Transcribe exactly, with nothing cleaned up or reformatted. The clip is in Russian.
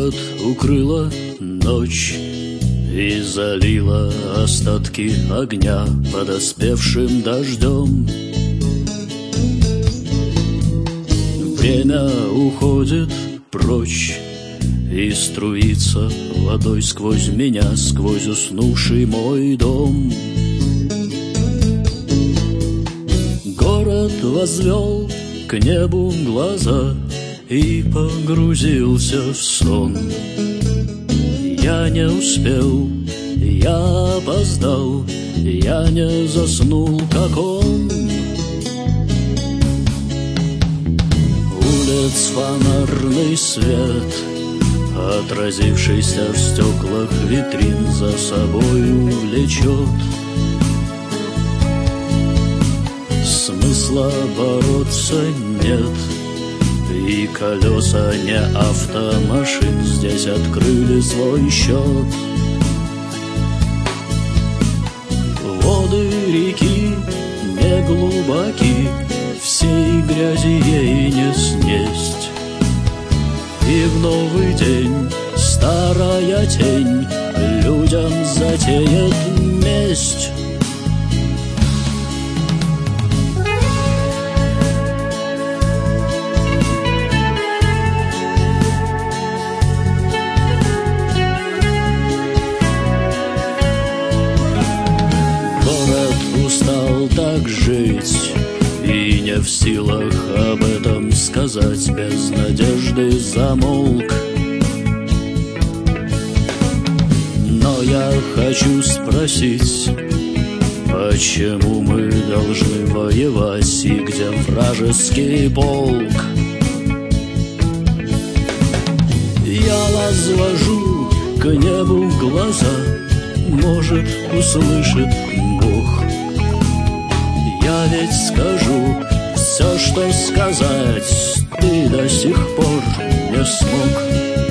Город укрыла ночь и залила остатки огня подоспевшим дождем. Время уходит прочь и струится водой сквозь меня, сквозь уснувший мой дом. Город возвел к небу глаза и погрузился в сон. Я не успел, я опоздал, я не заснул, как он. Улиц фонарный свет, отразившийся в стеклах витрин, за собою влечет. Смысла бороться нет, и колеса не автомашин здесь открыли свой счет. Воды реки не глубоки, всей грязи ей не снесть. И в новый день старая тень людям затеет месть. Устал так жить и не в силах об этом сказать, без надежды замолк. Но я хочу спросить, почему мы должны воевать и где вражеский полк? Я возвожу к небу глаза, может, услышит Бог. Я ведь скажу все, что сказать ты до сих пор не смог.